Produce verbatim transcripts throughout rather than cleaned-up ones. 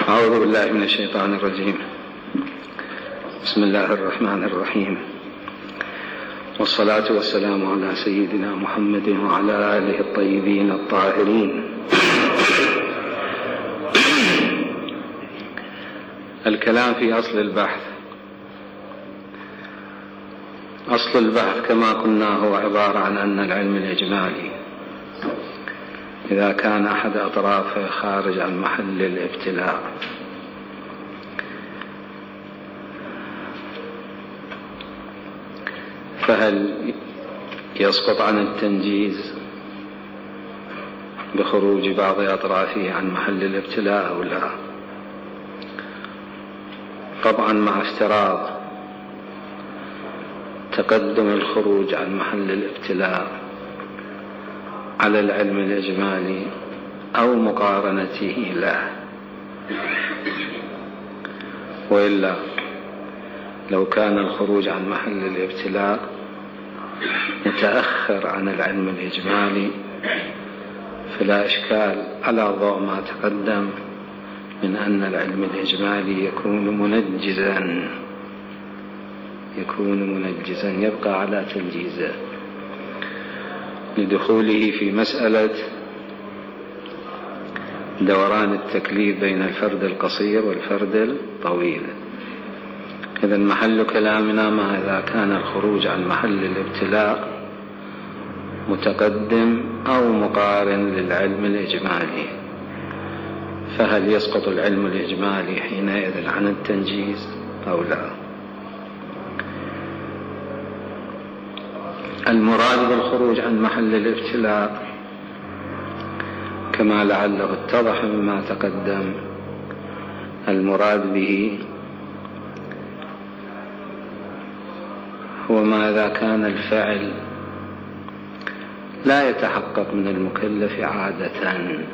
أعوذ بالله من الشيطان الرجيم. بسم الله الرحمن الرحيم، والصلاة والسلام على سيدنا محمد وعلى آله الطيبين الطاهرين. الكلام في أصل البحث. أصل البحث كما قلنا هو عبارة عن أن العلم الإجمالي إذا كان أحد أطرافه خارج عن محل الابتلاء فهل يسقط عن التنجيز بخروج بعض أطرافه عن محل الابتلاء أو لا؟ طبعا مع افتراض تقدم الخروج عن محل الابتلاء على العلم الإجمالي أو مقارنته له، وإلا لو كان الخروج عن محل الابتلاء متأخر عن العلم الإجمالي فلا إشكال على ضوء ما تقدم من أن العلم الإجمالي يكون منجزا يكون منجزا يبقى على تنجيزه لدخوله في مسألة دوران التكليف بين الفرد القصير والفرد الطويل. إذن محل كلامنا ما إذا كان الخروج عن محل الابتلاء متقدم أو مقارن للعلم الإجمالي، فهل يسقط العلم الإجمالي حينئذ عن التنجيز أو لا؟ المراد بالخروج عن محل الابتلاء كما لعله اتضح مما تقدم، المراد به هو ما إذا كان الفعل لا يتحقق من المكلف عادة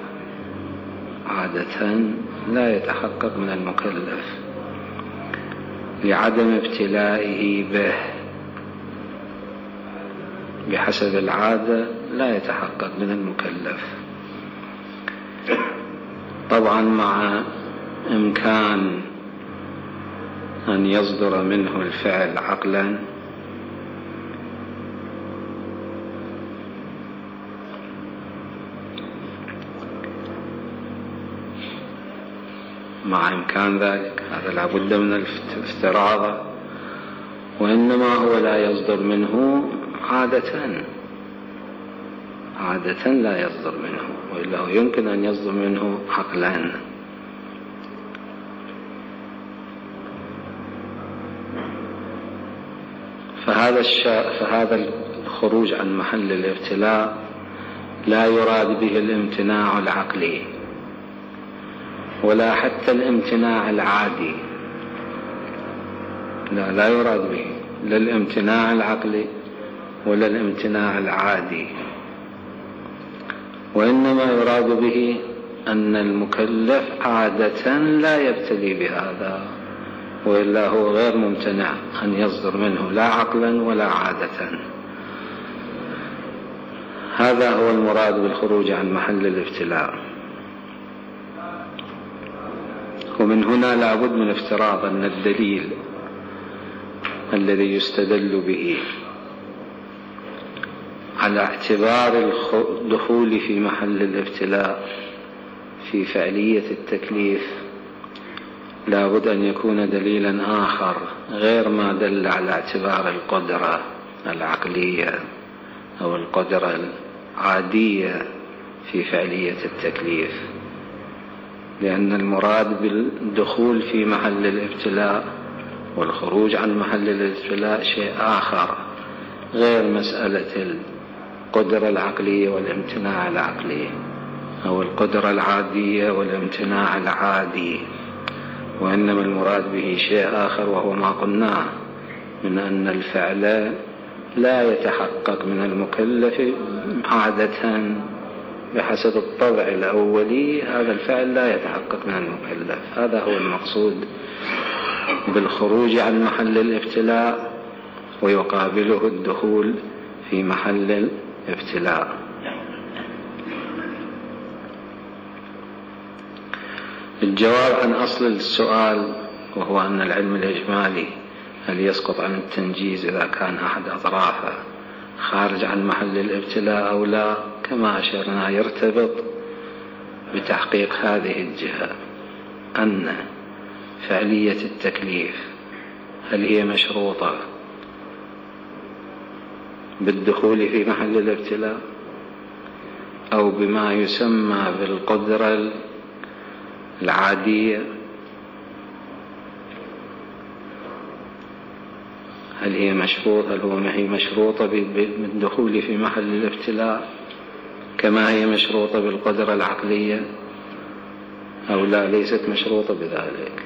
عادة لا يتحقق من المكلف لعدم ابتلائه به بحسب العادة، لا يتحقق من المكلف. طبعا مع إمكان أن يصدر منه الفعل عقلا مع إمكان ذلك، هذا لا بد من الافتراض، وإنما هو لا يصدر منه عادة عادة لا يصدر منه، وإلا يمكن أن يصدر منه عقلا. فهذا الشا... فهذا الخروج عن محل الابتلاء لا يراد به الامتناع العقلي ولا حتى الامتناع العادي، لا لا يراد به لا الامتناع العقلي ولا الامتناع العادي، وإنما يراد به أن المكلف عادة لا يبتلي بهذا، وإلا هو غير ممتنع أن يصدر منه لا عقلا ولا عادة. هذا هو المراد بالخروج عن محل الابتلاء. ومن هنا لا بد من افتراض أن الدليل الذي يستدل به على اعتبار الدخول في محل الابتلاء في فعلية التكليف لا بد أن يكون دليلا آخر غير ما دل على اعتبار القدرة العقلية أو القدرة العادية في فعلية التكليف، لأن المراد بالدخول في محل الابتلاء والخروج عن محل الابتلاء شيء آخر غير مسألة القدرة العقلية والامتناع العقلي أو القدرة العادية والامتناع العادي، وإنما المراد به شيء آخر وهو ما قلناه من أن الفعل لا يتحقق من المكلف عادة بحسب الطبع الأولي، هذا الفعل لا يتحقق من المكلف. هذا هو المقصود بالخروج عن محل الابتلاء، ويقابله الدخول في محل الابتلاء. الجواب عن أصل السؤال، وهو أن العلم الإجمالي هل يسقط عن التنجيز إذا كان أحد أطرافه خارج عن محل الابتلاء أو لا، كما أشرنا يرتبط بتحقيق هذه الجهة، أن فعلية التكليف هل هي مشروطة بالدخول في محل الابتلاء أو بما يسمى بالقدرة العادية؟ هل هي مشروطة هل هو ما هي مشروطة بالدخول في محل الابتلاء كما هي مشروطة بالقدرة العقلية أو لا، ليست مشروطة بذلك؟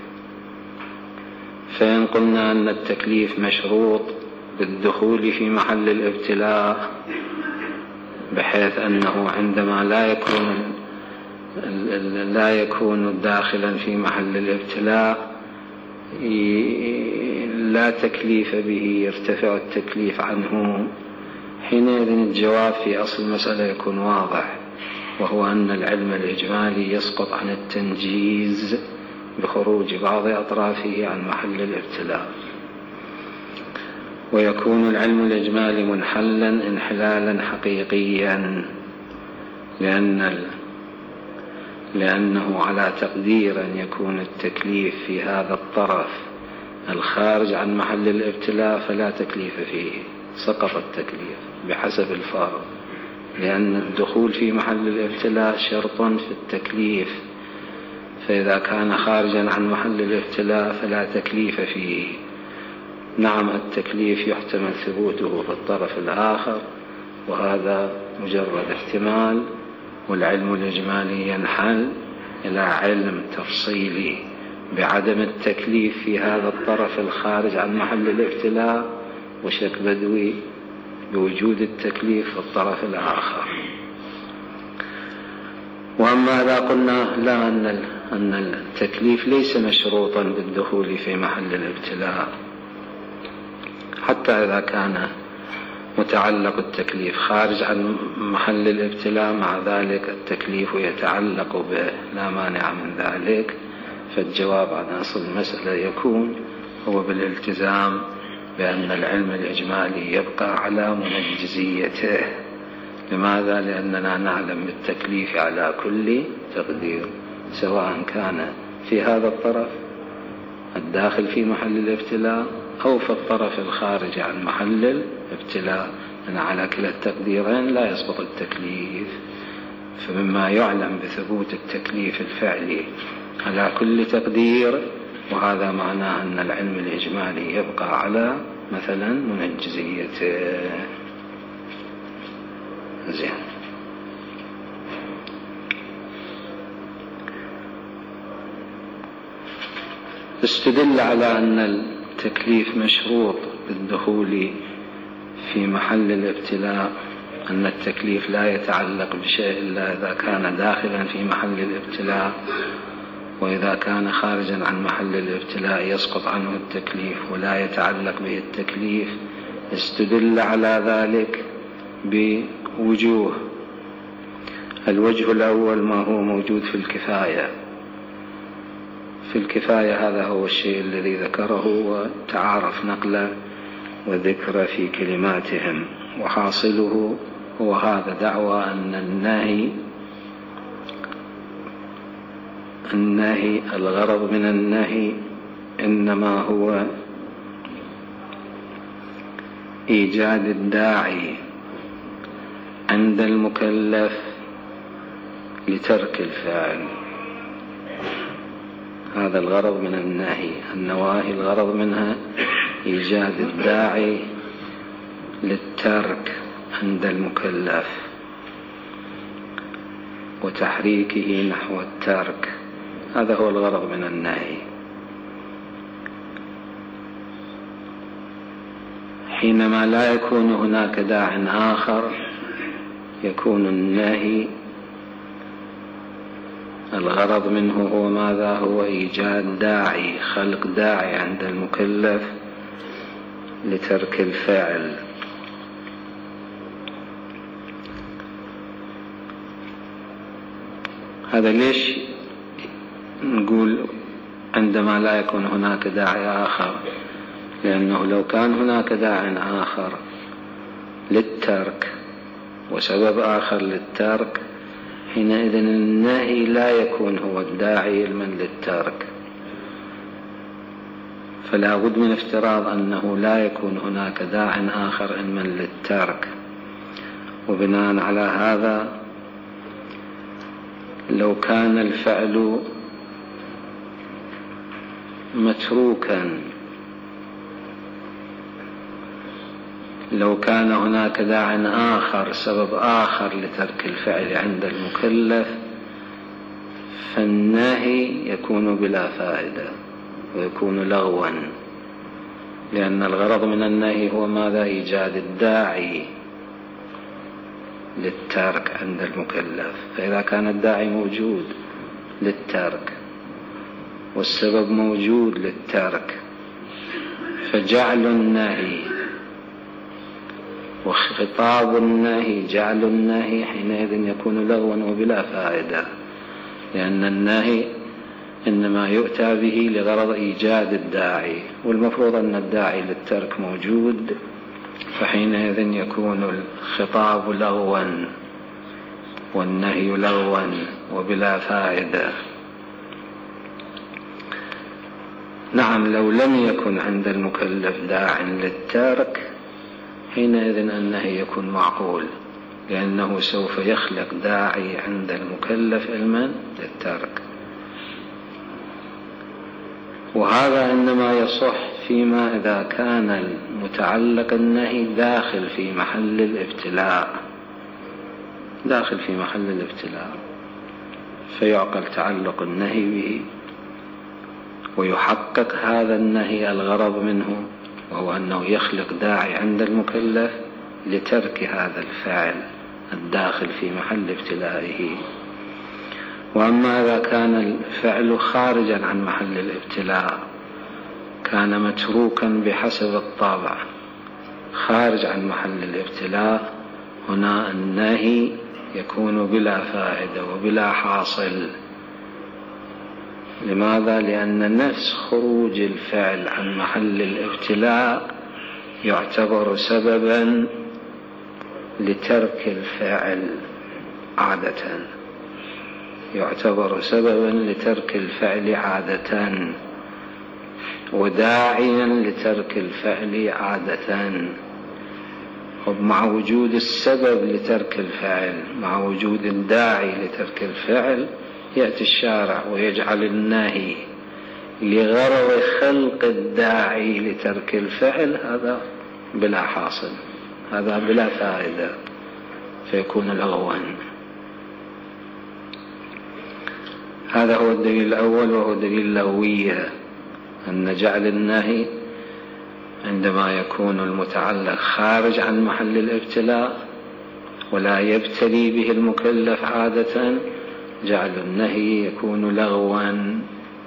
فإن قلنا أن التكليف مشروط بالدخول في محل الابتلاء بحيث أنه عندما لا يكون لا يكون داخلا في محل الابتلاء لا تكليف به، يرتفع التكليف عنه، حينئذ الجواب في أصل المسألة يكون واضح، وهو أن العلم الإجمالي يسقط عن التنجيز بخروج بعض أطرافه عن محل الابتلاء، ويكون العلم الإجمالي منحلا انحلالا حقيقيا، لأن لأنه على تقدير أن يكون التكليف في هذا الطرف الخارج عن محل الابتلاء فلا تكليف فيه، سقط التكليف بحسب الفارض، لأن الدخول في محل الابتلاء شرط في التكليف، فإذا كان خارجا عن محل الابتلاء فلا تكليف فيه. نعم التكليف يحتمل ثبوته في الطرف الآخر، وهذا مجرد احتمال، والعلم الإجمالي ينحل إلى علم تفصيلي بعدم التكليف في هذا الطرف الخارج عن محل الابتلاء، وشك بدوي بوجود التكليف في الطرف الآخر. وأما إذا قلنا لا أن التكليف ليس مشروطا بالدخول في محل الابتلاء، حتى إذا كان متعلق التكليف خارج عن محل الابتلاء مع ذلك التكليف يتعلق به لا مانع من ذلك، فالجواب عن أصل المسألة يكون هو بالالتزام بأن العلم الإجمالي يبقى على منجزيته. لماذا؟ لأننا نعلم بالتكليف على كل تقدير، سواء كان في هذا الطرف الداخل في محل الابتلاء أو في الطرف الخارج عن محل الابتلاء، أن على كلا التقديرين لا يسقط التكليف. فمما يعلم بثبوت التكليف الفعلي على كل تقدير، وهذا معناه أن العلم الإجمالي يبقى على مثلا منجزيته. زين. استدل على أن التكليف مشروط بالدخول في محل الابتلاء أن التكليف لا يتعلق بشيء إلا إذا كان داخلا في محل الابتلاء، وإذا كان خارجا عن محل الابتلاء يسقط عنه التكليف ولا يتعلق به التكليف. استدل على ذلك بوجوه. الوجه الأول ما هو موجود في الكفاية. في الكفاية هذا هو الشيء الذي ذكره وتعارف نقله وذكره في كلماتهم، وحاصله هو هذا دعوى أن النهي النهي الغرض من النهي إنما هو إيجاد الداعي عند المكلف لترك الفعل. هذا الغرض من النهي. النواهي الغرض منها إيجاد الداعي للترك عند المكلف وتحريكه نحو الترك، هذا هو الغرض من النهي. حينما لا يكون هناك داع آخر يكون النهي الغرض منه هو ماذا؟ هو إيجاد داعي، خلق داعي عند المكلف لترك الفعل. هذا ليش نقول عندما لا يكون هناك داعي آخر، لأنه لو كان هناك داعي آخر للترك وسبب آخر للترك، حينئذ النهي لا يكون هو الداعي المن للترك. فلا بد من افتراض أنه لا يكون هناك داع آخر علما للترك. وبناء على هذا لو كان الفعل متروكا، لو كان هناك داع آخر سبب آخر لترك الفعل عند المكلف، فالنهي يكون بلا فائدة ويكون لغوا، لأن الغرض من النهي هو ماذا؟ إيجاد الداعي للترك عند المكلف. فإذا كان الداعي موجود للترك والسبب موجود للترك، فجعل النهي وخطاب النهي جعل النهي حينئذ يكون لغوا وبلا فائدة، لأن النهي إنما يؤتى به لغرض إيجاد الداعي، والمفروض أن الداعي للترك موجود، فحينئذ يكون الخطاب لغوا والنهي لغوا وبلا فائدة. نعم، لو لم يكن عند المكلف داع للترك، حينئذ النهي يكون معقول، لأنه سوف يخلق داعي عند المكلف علما للترك. وهذا إنما يصح فيما إذا كان المتعلق النهي داخل في محل الابتلاء، داخل في محل الابتلاء، فيعقل تعلق النهي به ويحقق هذا النهي الغرض منه، وهو أنه يخلق داعي عند المكلف لترك هذا الفعل الداخل في محل ابتلائه. وأما إذا كان الفعل خارجا عن محل الابتلاء، كان متروكا بحسب الطابع خارج عن محل الابتلاء، هنا النهي يكون بلا فائدة وبلا حاصل. لماذا؟ لأن نفس خروج الفعل عن محل الابتلاء يعتبر سببا لترك الفعل عادة، يعتبر سببا لترك الفعل عادة وداعيا لترك الفعل عادة. مع وجود السبب لترك الفعل، مع وجود الداعي لترك الفعل، يأتي الشارع ويجعل النهي لغرض خلق الداعي لترك الفعل، هذا بلا حاصل، هذا بلا فائدة، فيكون لغوا. هذا هو الدليل الأول، وهو دليل اللغوية، أن جعل النهي عندما يكون المتعلق خارج عن محل الابتلاء ولا يبتلي به المكلف عادة، جعل النهي يكون لغوا.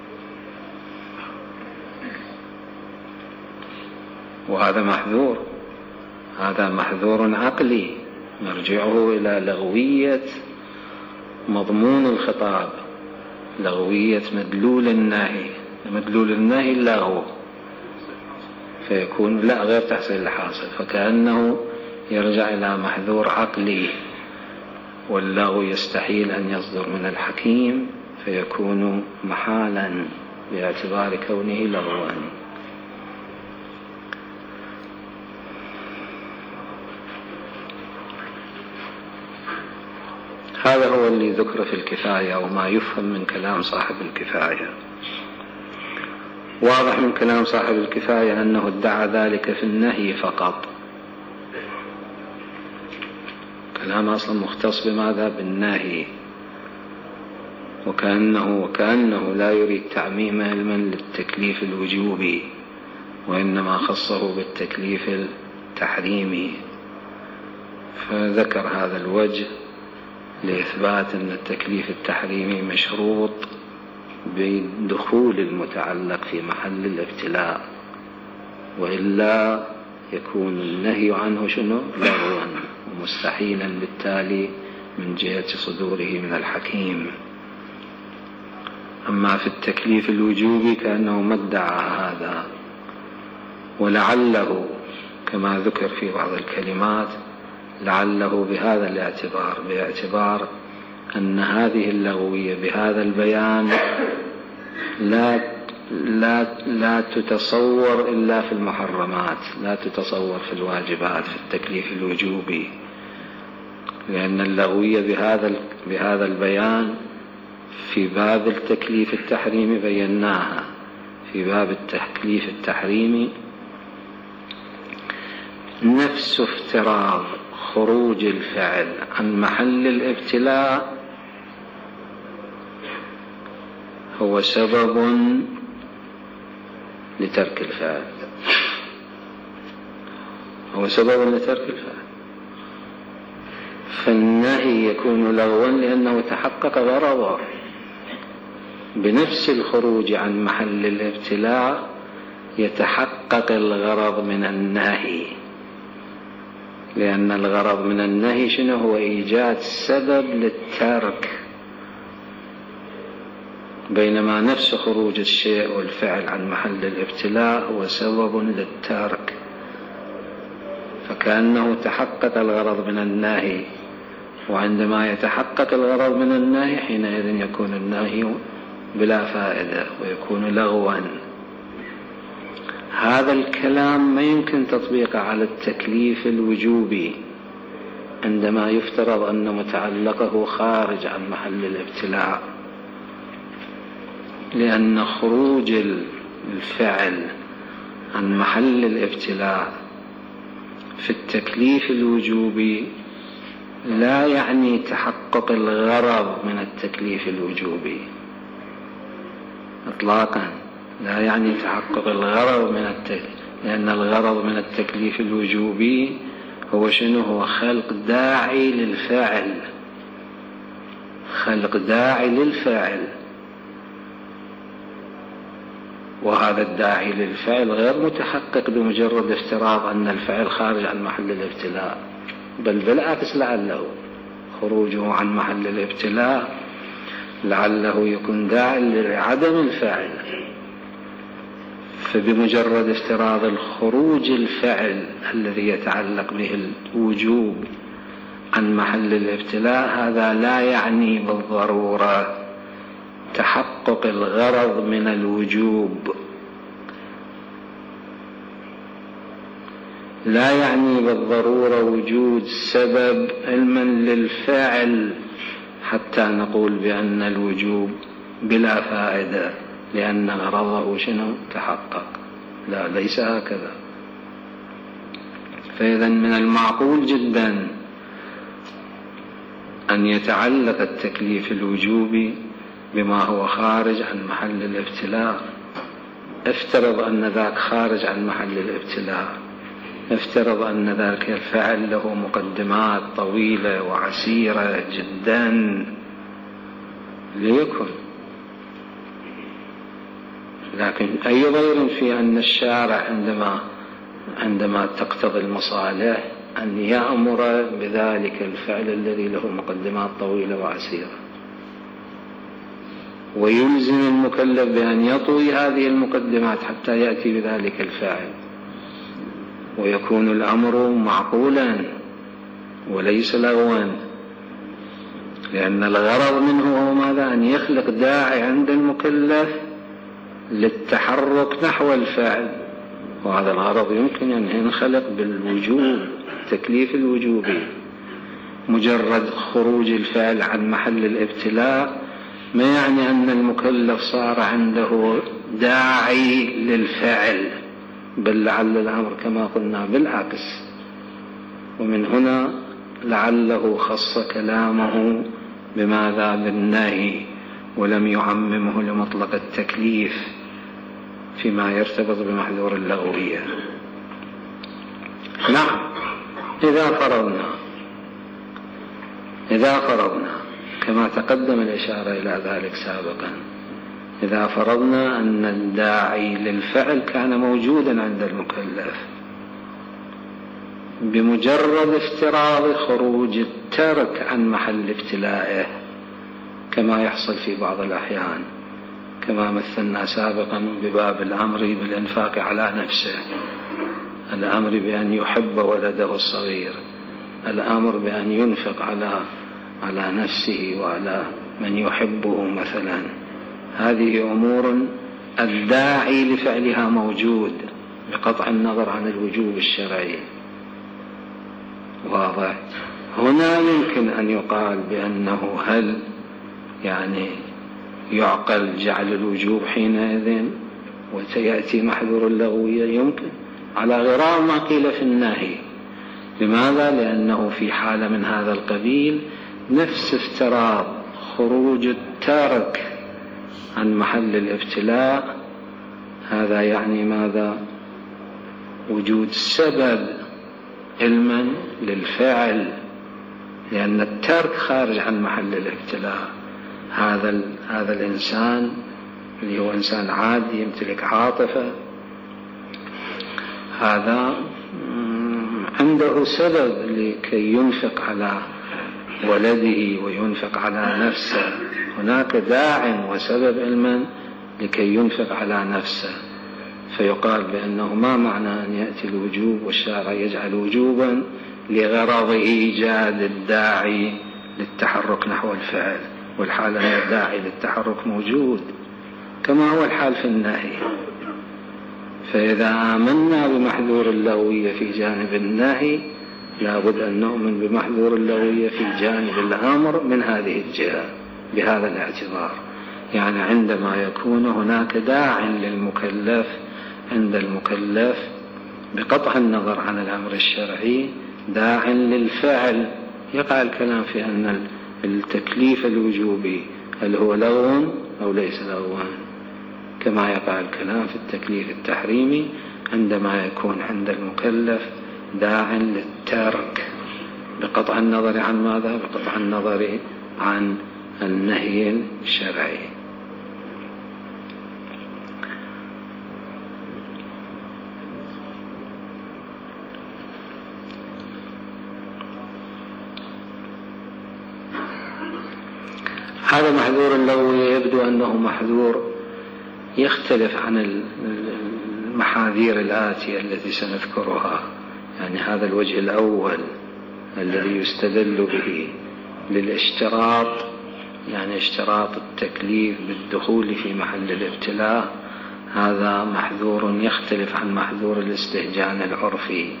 وهذا محذور، هذا محذور عقلي مرجعه إلى لغوية مضمون الخطاب، لغوية مدلول النهي. مدلول النهي اللغو، فيكون لا غير تحصيل الحاصل، فكأنه يرجع إلى محذور عقلي، واللغو يستحيل أن يصدر من الحكيم، فيكون محالا باعتبار كونه لغوا. هذا هو اللي ذكر في الكفاية، وما يفهم من كلام صاحب الكفاية. واضح من كلام صاحب الكفاية أنه ادعى ذلك في النهي فقط، كلام أصلا مختص بماذا؟ بالنهي، وكأنه, وكأنه لا يريد تعميم علما للتكليف الوجوبي، وإنما خصه بالتكليف التحريمي، فذكر هذا الوجه لإثبات أن التكليف التحريمي مشروط بدخول المتعلق في محل الابتلاء، وإلا يكون النهي عنه شنو؟ لغوا ومستحيلا بالتالي من جهة صدوره من الحكيم. أما في التكليف الوجوبي كأنه ما ادعى هذا، ولعله كما ذكر في بعض الكلمات لعله بهذا الاعتبار، باعتبار أن هذه اللغوية بهذا البيان لا لا لا تتصور إلا في المحرمات، لا تتصور في الواجبات في التكليف الوجوبي، لأن اللغوية بهذا بهذا البيان في باب التكليف التحريمي بيناها. في باب التكليف التحريمي نفس افتراض خروج الفعل عن محل الابتلاء هو سبب لترك الفعل، هو سبب لترك الفعل. فالنهي يكون لغوا لأنه تحقق غرضه بنفس الخروج عن محل الابتلاء، يتحقق الغرض من النهي، لأن الغرض من النهي شنو هو؟ إيجاد سبب للترك، بينما نفس خروج الشيء والفعل عن محل الابتلاء هو سبب للترك، فكأنه تحقق الغرض من النهي. وعندما يتحقق الغرض من النهي حينئذ يكون النهي بلا فائدة ويكون لغوا. هذا الكلام ما يمكن تطبيقه على التكليف الوجوبي عندما يفترض أن متعلقه خارج عن محل الابتلاء، لأن خروج الفعل عن محل الابتلاء في التكليف الوجوبي لا يعني تحقق الغرض من التكليف الوجوبي إطلاقا، لا يعني تحقق الغرض من التكليف، لأن الغرض من التكليف الوجوبي هو شنو؟ هو خلق داعي للفعل، خلق داعي للفعل، وهذا الداعي للفعل غير متحقق بمجرد افتراض أن الفعل خارج عن محل الابتلاء، بل بالعكس لعله خروجه عن محل الابتلاء لعله يكون داعي لعدم الفعل. فبمجرد افتراض الخروج الفعل الذي يتعلق به الوجوب عن محل الابتلاء، هذا لا يعني بالضرورة تحقق الغرض من الوجوب، لا يعني بالضرورة وجود سبب علما للفعل حتى نقول بأن الوجوب بلا فائدة لأن غرضه شنو؟ تحقق. لا، ليس هكذا. فإذا من المعقول جدا أن يتعلق التكليف الوجوبي بما هو خارج عن محل الابتلاء. افترض أن ذاك خارج عن محل الابتلاء، افترض أن ذاك الفعل له مقدمات طويلة وعسيرة جدا ليكن، لكن أي ضير في أن الشارع عندما عندما تقتضي المصالح أن يأمر بذلك الفعل الذي له مقدمات طويلة وعسيرة، ويلزم المكلف بأن يطوي هذه المقدمات حتى يأتي بذلك الفعل، ويكون الأمر معقولا وليس لغوا، لأن الغرض منه هو ماذا؟ أن يخلق داعي عند المكلف للتحرك نحو الفعل، وهذا الغرض يمكن أن ينخلق بالوجوب، التكليف الوجوبي. مجرد خروج الفعل عن محل الابتلاء ما يعني أن المكلف صار عنده داعي للفعل، بل لعل الأمر كما قلنا بالعكس. ومن هنا لعله خص كلامه بماذا؟ بالنهي، ولم يعممه لمطلق التكليف فيما يرتبط بمحذور اللغوية. نعم، إذا فرضنا إذا فرضنا كما تقدم الإشارة إلى ذلك سابقا، إذا فرضنا أن الداعي للفعل كان موجودا عند المكلف، بمجرد افتراض خروج الترك عن محل ابتلائه كما يحصل في بعض الأحيان، كما مثلنا سابقا بباب الأمر بالإنفاق على نفسه، الأمر بأن يحب ولده الصغير، الأمر بأن ينفق على على نفسه وعلى من يحبه مثلا. هذه أمور الداعي لفعلها موجود بقطع النظر عن الوجوب الشرعي. واضح؟ هنا يمكن أن يقال بأنه هل يعني يعقل جعل الوجوب حينئذ وسيأتي محذور اللغوية؟ يمكن على غرار ما قيل في النهي. لماذا؟ لأنه في حالة من هذا القبيل نفس افتراض خروج التارك عن محل الابتلاء، هذا يعني ماذا؟ وجود سبب علما للفعل، لأن الترك خارج عن محل الابتلاء. هذا هذا الإنسان اللي هو إنسان عادي يمتلك عاطفة، هذا عنده سبب لكي ينفق على ولده وينفق على نفسه، هناك داع وسبب علما لكي ينفق على نفسه. فيقال بأنه ما معنى أن يأتي الوجوب والشارع يجعل وجوبا لغرض إيجاد الداعي للتحرك نحو الفعل، والحال أن الداعي للتحرك موجود كما هو الحال في النهي. فإذا آمنا بمحذور اللغوية في جانب النهي لابد أن نؤمن بمحذور اللغوية في جانب الأمر من هذه الجهة بهذا الاعتبار. يعني عندما يكون هناك داع للمكلف عند المكلف بقطع النظر عن الأمر الشرعي داع للفعل، يقع الكلام في أن التكليف الوجوبي هل هو لغو أو ليس لغوا، كما يقع الكلام في التكليف التحريمي عندما يكون عند المكلف داع للترك بقطع النظر عن ماذا؟ بقطع النظر عن النهي الشرعي. هذا محذور اللغوي يبدو أنه محذور يختلف عن المحاذير الآتية التي سنذكرها. يعني هذا الوجه الأول الذي يستدل به للاشتراط، يعني اشتراط التكليف بالدخول في محل الابتلاء، هذا محذور يختلف عن محذور الاستهجان العرفي،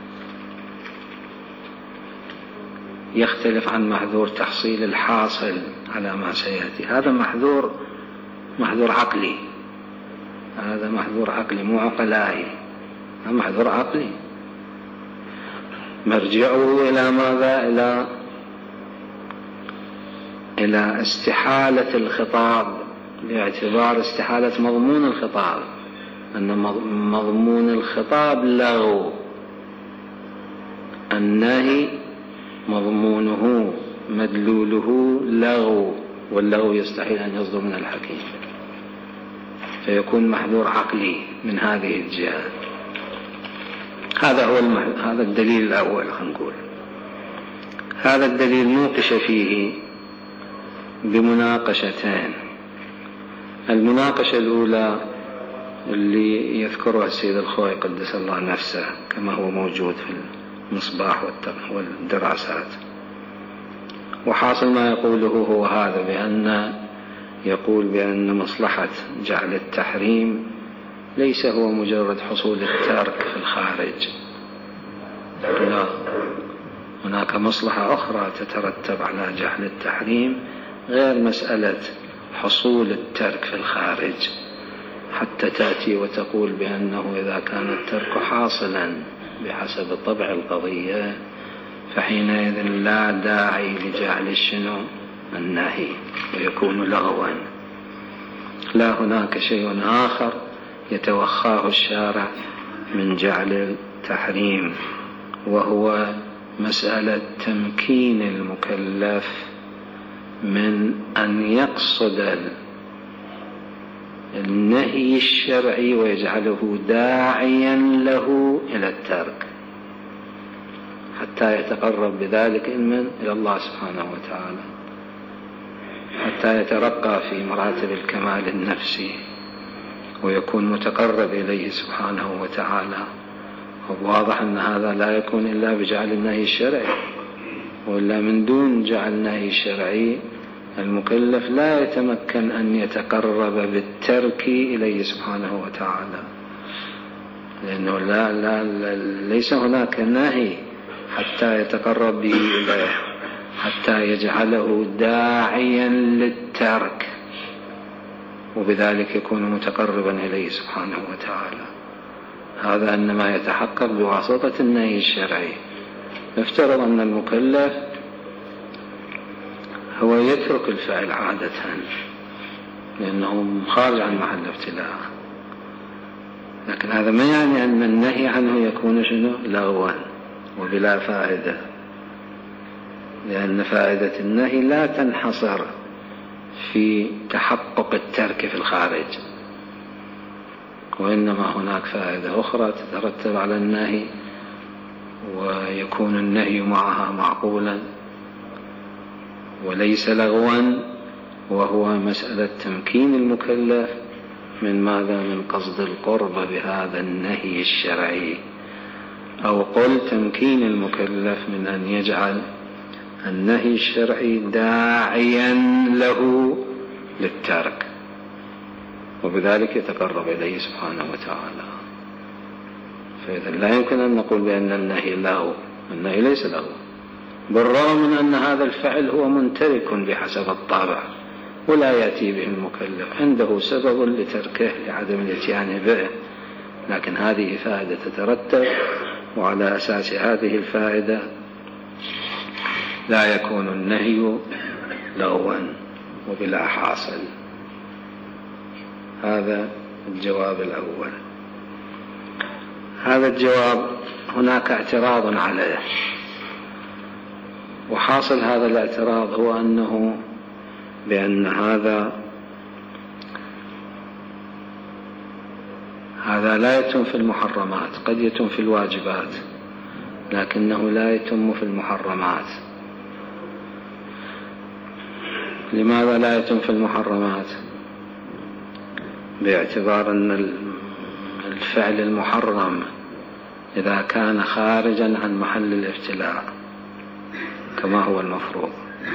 يختلف عن محذور تحصيل الحاصل على ما سيأتي. هذا محذور محذور عقلي، هذا محذور عقلي مو عقلائي، هذا محذور عقلي مرجعه إلى ماذا؟ إلى إلى استحالة الخطاب باعتبار استحالة مضمون الخطاب، أن مضمون الخطاب لغو، النهي مضمونه مدلوله لغو، واللغو يستحيل أن يصدر من الحكيم، فيكون محذور عقلي من هذه الجهة. هذا هو المحذور. هذا الدليل الأول. خلينا نقول هذا الدليل نوقش فيه بمناقشتين. المناقشة الأولى اللي يذكرها السيد الخوئي قدس الله نفسه كما هو موجود في المصباح والدراسات، وحاصل ما يقوله هو هذا، بأن يقول بأن مصلحة جعل التحريم ليس هو مجرد حصول الترك في الخارج، لا، هناك مصلحة أخرى تترتب على جعل التحريم غير مسألة حصول الترك في الخارج، حتى تأتي وتقول بأنه إذا كان الترك حاصلا بحسب طبع القضية فحينئذ لا داعي لجعل الشنو النهي ويكون لغوا. لا، هناك شيء آخر يتوخاه الشارع من جعل التحريم، وهو مسألة تمكين المكلف من أن يقصد النهي الشرعي ويجعله داعيا له إلى الترك حتى يتقرب بذلك علما إلى الله سبحانه وتعالى. حتى يترقى في مراتب الكمال النفسي ويكون متقرب إليه سبحانه وتعالى. واضح أن هذا لا يكون إلا بجعل النهي الشرعي، وإلا من دون جعل النهي الشرعي المكلف لا يتمكن أن يتقرب بالترك إليه سبحانه وتعالى، لأنه لا لا لا ليس هناك نهي حتى يتقرب به إليه، حتى يجعله داعيا للترك، وبذلك يكون متقربا إليه سبحانه وتعالى. هذا إنما يتحقق بواسطة النهي الشرعي. نفترض أن المكلف هو يترك الفعل عادة لأنه خارج عن محل ابتلاء، لكن هذا ما يعني أن النهي عنه يكون شنو؟ لغوا وبلا فائدة، لأن فائدة النهي لا تنحصر في تحقق الترك في الخارج، وإنما هناك فائدة أخرى تترتب على النهي ويكون النهي معها معقولا وليس لغوا، وهو مسألة تمكين المكلف من ماذا؟ من قصد القرب بهذا النهي الشرعي، أو قل تمكين المكلف من أن يجعل النهي الشرعي داعيا له للترك، وبذلك يتقرب إليه سبحانه وتعالى. فإذا لا يمكن أن نقول بأن النهي لغو، النهي ليس لغو، بالرغم من أن هذا الفعل هو منترك بحسب الطابع ولا يأتي به المكلف، عنده سبب لتركه لعدم الاتيان به، لكن هذه فائدة تترتب، وعلى أساس هذه الفائدة لا يكون النهي لغوا وبلا حاصل. هذا الجواب الأول. هذا الجواب هناك اعتراض عليه، وحاصل هذا الاعتراض هو أنه بأن هذا هذا لا يتم في المحرمات، قد يتم في الواجبات لكنه لا يتم في المحرمات. لماذا لا يتم في المحرمات؟ باعتبار أن الفعل المحرم إذا كان خارجا عن محل الابتلاء كما هو المفروض،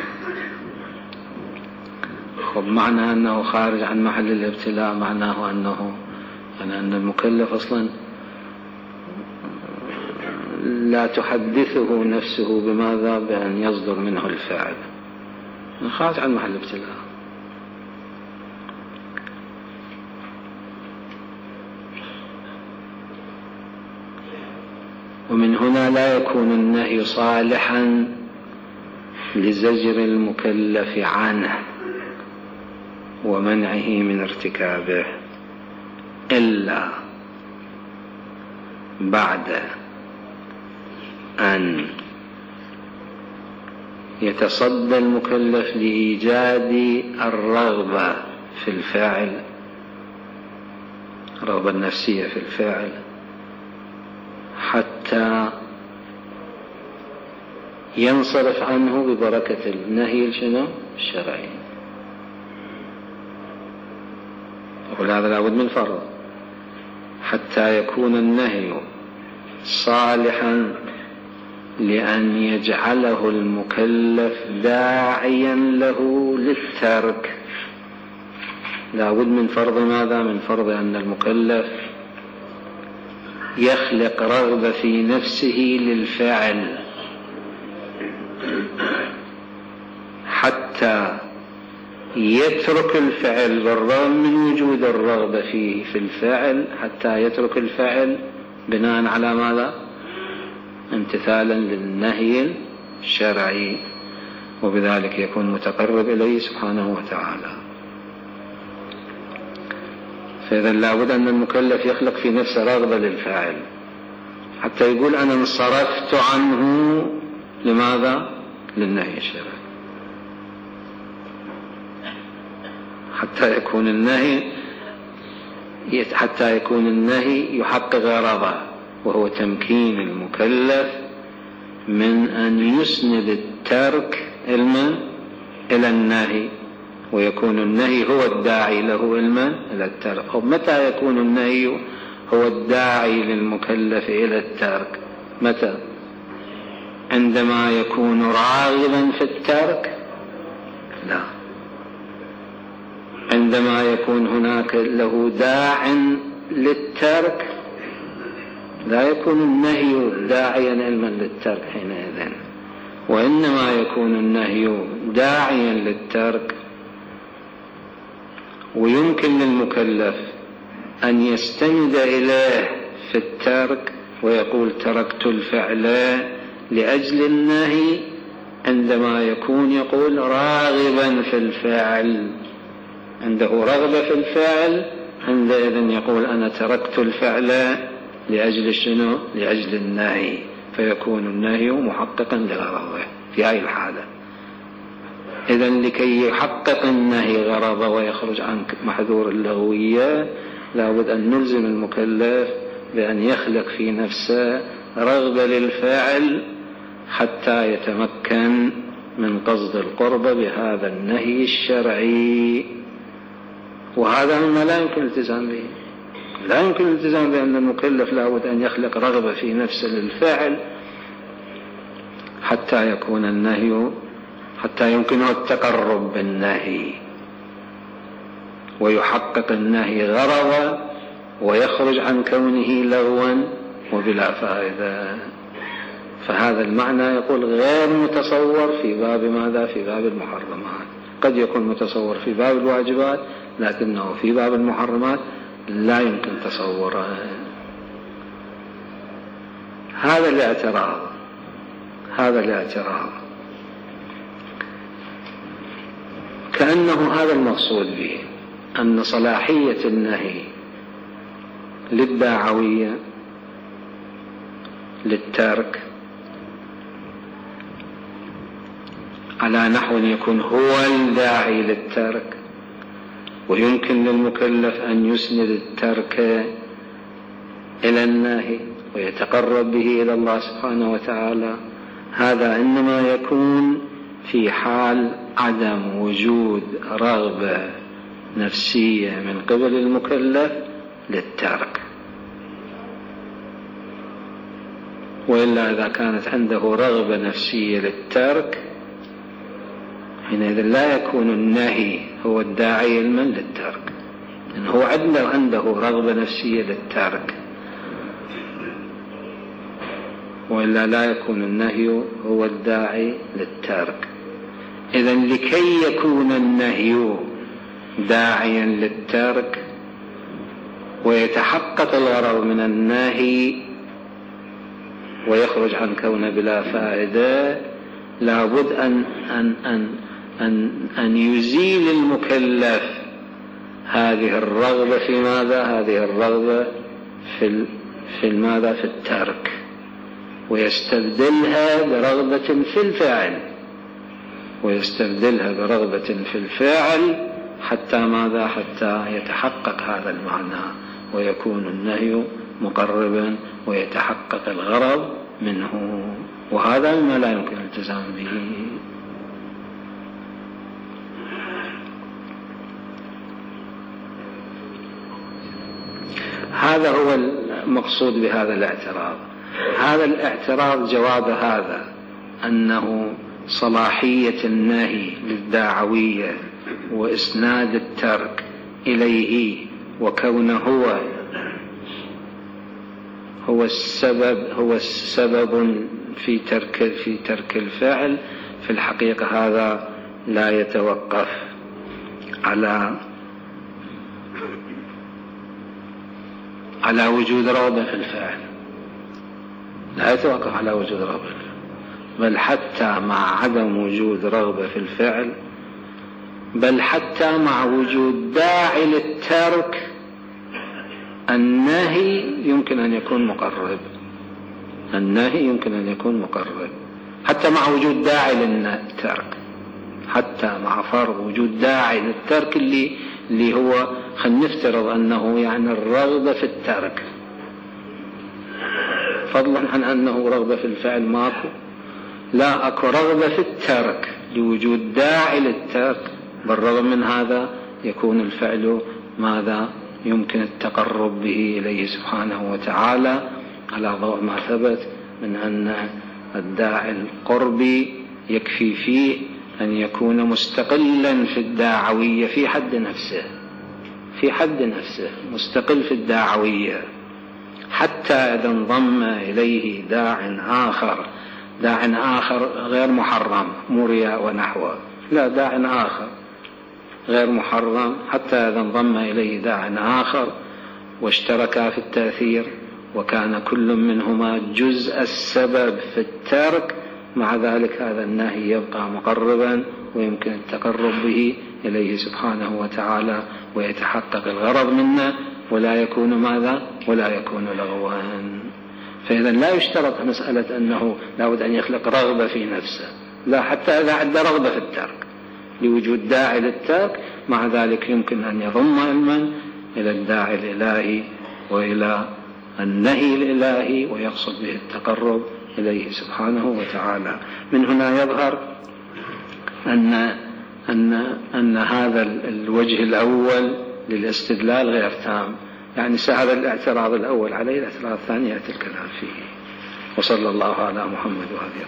خب معنى أنه خارج عن محل الابتلاء معناه أنه يعني أن المكلف أصلا لا تحدثه نفسه بماذا؟ بأن يصدر منه الفعل، خارج عن محل الابتلاء. ومن هنا لا يكون النهي صالحا لزجر المكلف عنه ومنعه من ارتكابه إلا بعد أن يتصدى المكلف لإيجاد الرغبة في الفعل، الرغبة النفسية في الفعل، حتى ينصرف عنه ببركة النهي الشنو الشرعي. يقول هذا لابد من فرض، حتى يكون النهي صالحا لأن يجعله المكلف داعيا له للترك. لابد من فرض ماذا؟ من فرض أن المكلف يخلق رغبة في نفسه للفعل حتى يترك الفعل بالرغم من وجود الرغبة فيه في الفعل، حتى يترك الفعل بناء على ماذا؟ امتثالا للنهي الشرعي، وبذلك يكون متقرب إليه سبحانه وتعالى. فإذا لابد أن المكلف يخلق في نفسه رغبة للفاعل حتى يقول أنا انصرفت عنه لماذا؟ للنهي الشرعي، حتى يكون النهي حتى يكون النهي يحقق غرضه، وهو تمكين المكلف من أن يسند الترك إلى النهي ويكون النهي هو الداعي له علما إلى الترك. أو متى يكون النهي هو الداعي للمكلف إلى الترك؟ متى؟ عندما يكون راغبا في الترك؟ لا، عندما يكون هناك له داع للترك لا يكون النهي داعيا علما للترك حينئذ، وإنما يكون النهي داعيا للترك، ويمكن للمكلف أن يستند إليه في الترك ويقول تركت الفعل لأجل النهي، عندما يكون يقول راغبا في الفعل، عنده رغبة في الفعل، عندئذ يقول أنا تركت الفعل لأجل شنو؟ لأجل النهي، فيكون النهي محققا لغرضه في هذه الحالة. إذن لكي يحقق النهي غرضه ويخرج عن محذور اللغوية لابد أن نلزم المكلف بأن يخلق في نفسه رغبة للفعل حتى يتمكن من قصد القربة بهذا النهي الشرعي. وهذا مما لا يمكن الالتزام به، لا يمكن الالتزام بأن المكلف لابد أن يخلق رغبة في نفسه للفعل حتى يكون النهي، حتى يمكنه التقرب بالنهي ويحقق النهي غرضا ويخرج عن كونه لغوا وبلا فائدة. فهذا المعنى يقول غير متصور في باب ماذا؟ في باب المحرمات. قد يكون متصور في باب الواجبات، لكنه في باب المحرمات لا يمكن تصوره. هذا الاعتراض هذا الاعتراض كأنه هذا المقصود به، أن صلاحية النهي للداعوية للترك على نحو يكون هو الداعي للترك، ويمكن للمكلف أن يسند الترك إلى النهي ويتقرب به إلى الله سبحانه وتعالى. هذا إنما يكون في حال عدم وجود رغبة نفسية من قبل المكلف للترك، وإلا إذا كانت عنده رغبة نفسية للترك حينئذ لا يكون النهي هو الداعي علما للترك، إن هو عنده عنده رغبة نفسية للترك، وإلا لا يكون النهي هو الداعي للترك. إذن لكي يكون النهي داعيا للترك ويتحقق الغرض من النهي ويخرج عن كونه بلا فائدة، لابد أن, أن, أن, أن, أن يزيل المكلف هذه الرغبة في ماذا؟ هذه الرغبة في, في ماذا؟ في الترك، ويستبدلها برغبة في الفعل ويستبدلها برغبة في الفعل حتى ماذا؟ حتى يتحقق هذا المعنى ويكون النهي مقربا ويتحقق الغرض منه. وهذا ما لا يمكن الالتزام به. هذا هو المقصود بهذا الاعتراض. هذا الاعتراض جواب هذا أنه صلاحية النهي للداعوية وإسناد الترك إليه وكونه هو هو السبب هو السبب في ترك في ترك الفعل، في الحقيقة هذا لا يتوقف على على وجود رغبة في الفعل، لا يتوقف على وجود رغبة، بل حتى مع عدم وجود رغبة في الفعل، بل حتى مع وجود داعي للترك، النهي يمكن أن يكون مقرب النهي يمكن أن يكون مقرب حتى مع وجود داعي للترك، حتى مع فرض وجود داعي للترك اللي اللي هو خلينا نفترض أنه يعني الرغبة في الترك، فضلا عن أنه رغبة في الفعل ماكو، لا أكو رغبة في الترك لوجود داعي للترك، بالرغم من هذا يكون الفعل ماذا يمكن التقرب به إليه سبحانه وتعالى على ضوء ما ثبت من أن الداعي القربي يكفي فيه أن يكون مستقلا في الداعوية في حد نفسه في حد نفسه مستقل في الداعوية، حتى إذا انضم إليه داع آخر داع آخر غير محرم مو رياء ونحوه، لا داع آخر غير محرم، حتى إذا انضم إليه داع آخر واشتركا في التأثير وكان كل منهما جزء السبب في الترك، مع ذلك هذا النهي يبقى مقربا ويمكن التقرب به إليه سبحانه وتعالى ويتحقق الغرض منه ولا يكون ماذا ولا يكون لغوا. فإذا لا يشترط مسألة أنه لابد أن يخلق رغبة في نفسه، لا، حتى إذا عنده رغبة في الترك لوجود داعي للترك، مع ذلك يمكن أن يضم علما إلى الداعي الإلهي وإلى النهي الإلهي ويقصد به التقرب إليه سبحانه وتعالى. من هنا يظهر أن أن أن هذا الوجه الأول للاستدلال غير تام، يعني سهل الاعتراض الأول عليه، الاعتراض الثاني يأتي الكلام فيه. وصلى الله على محمد وآله.